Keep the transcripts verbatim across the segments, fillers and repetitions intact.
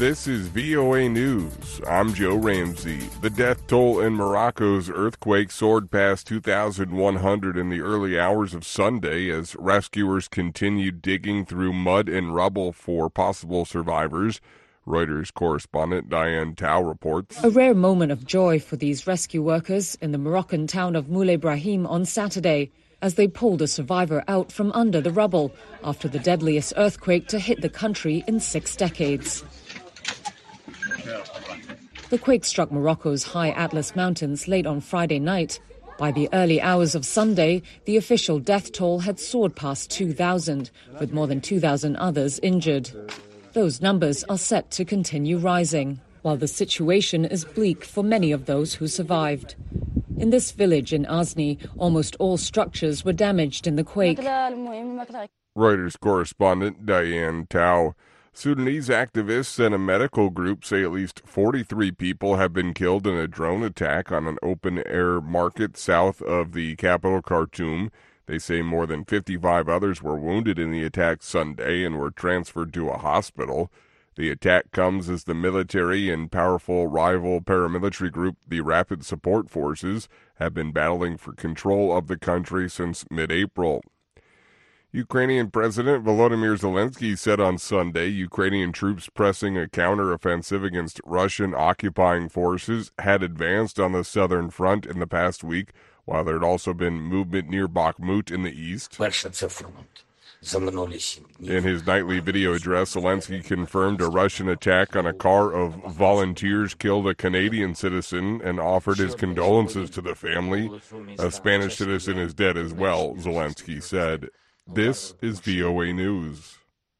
This is V O A News. I'm Joe Ramsey. The death toll in Morocco's earthquake soared past two thousand one hundred in the early hours of Sunday as rescuers continued digging through mud and rubble for possible survivors. Reuters correspondent Diane Tao reports. A rare moment of joy for these rescue workers in the Moroccan town of Moulay Brahim on Saturday as they pulled a survivor out from under the rubble after the deadliest earthquake to hit the country in six decades. The quake struck Morocco's high Atlas Mountains late on Friday night. By the early hours of Sunday, the official death toll had soared past two thousand, with more than two thousand others injured. Those numbers are set to continue rising, while the situation is bleak for many of those who survived. In this village in Azni, almost all structures were damaged in the quake. Reuters correspondent Diane Tao. Sudanese activists and a medical group say at least forty-three people have been killed in a drone attack on an open-air market south of the capital, Khartoum. They say more than fifty-five others were wounded in the attack Sunday and were transferred to a hospital. The attack comes as the military and powerful rival paramilitary group, the Rapid Support Forces, have been battling for control of the country since mid-April. Ukrainian President Volodymyr Zelensky said on Sunday Ukrainian troops pressing a counteroffensive against Russian occupying forces had advanced on the southern front in the past week, while there had also been movement near Bakhmut in the east. In his nightly video address, Zelensky confirmed a Russian attack on a car of volunteers killed a Canadian citizen and offered his condolences to the family. A Spanish citizen is dead as well, Zelensky said. This is V O A News.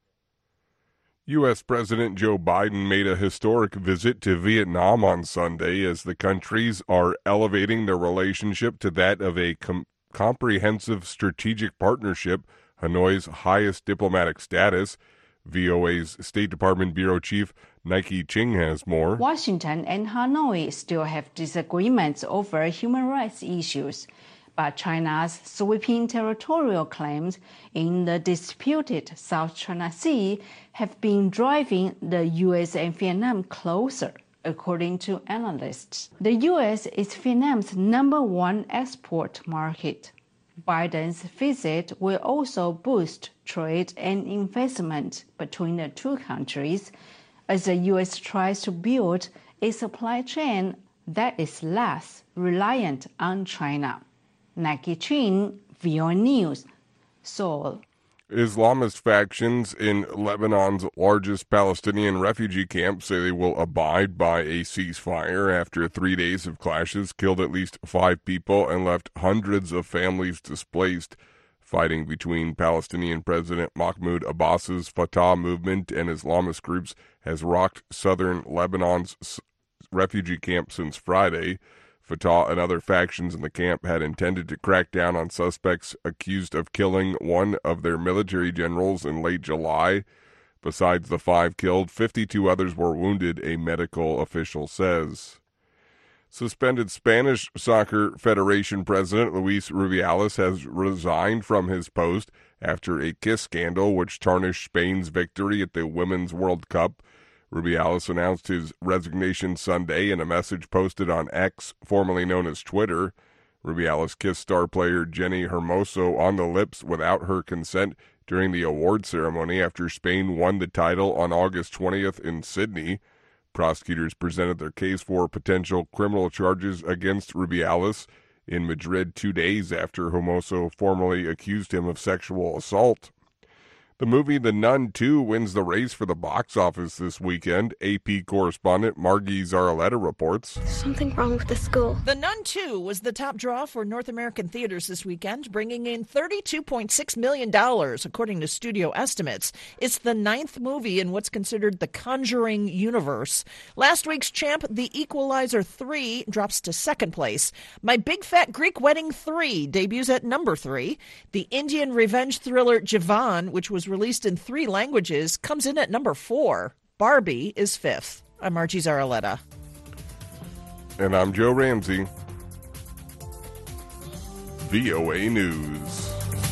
U S. President Joe Biden made a historic visit to Vietnam on Sunday as the countries are elevating their relationship to that of a com- comprehensive strategic partnership, Hanoi's highest diplomatic status. V O A's State Department Bureau Chief Nike Ching has more. Washington and Hanoi still have disagreements over human rights issues, but China's sweeping territorial claims in the disputed South China Sea have been driving the U S and Vietnam closer, according to analysts. The U S is Vietnam's number one export market. Biden's visit will also boost trade and investment between the two countries as the U S tries to build a supply chain that is less reliant on China. Nike Chin, V O A News, Seoul. Islamist factions in Lebanon's largest Palestinian refugee camp say they will abide by a ceasefire after three days of clashes killed at least five people and left hundreds of families displaced. Fighting between Palestinian President Mahmoud Abbas's Fatah movement and Islamist groups has rocked southern Lebanon's refugee camp since Friday. Fatah and other factions in the camp had intended to crack down on suspects accused of killing one of their military generals in late July. Besides the five killed, fifty-two others were wounded, a medical official says. Suspended Spanish Soccer Federation President Luis Rubiales has resigned from his post after a kiss scandal which tarnished Spain's victory at the Women's World Cup. Rubiales announced his resignation Sunday in a message posted on X, formerly known as Twitter. Rubiales kissed star player Jenny Hermoso on the lips without her consent during the award ceremony after Spain won the title on August twentieth in Sydney. Prosecutors presented their case for potential criminal charges against Rubiales in Madrid two days after Hermoso formally accused him of sexual assault. The movie The Nun two wins the race for the box office this weekend. A P correspondent Margie Zaraletta reports. Something wrong with the school. The Nun two was the top draw for North American theaters this weekend, bringing in thirty-two point six million dollars, according to studio estimates. It's the ninth movie in what's considered the Conjuring universe. Last week's champ, The Equalizer three, drops to second place. My Big Fat Greek Wedding three debuts at number three. The Indian revenge thriller Javan, which was released in three languages, comes in at number four. Barbie is fifth. I'm Margie Zaraletta. And I'm Joe Ramsey. V O A News.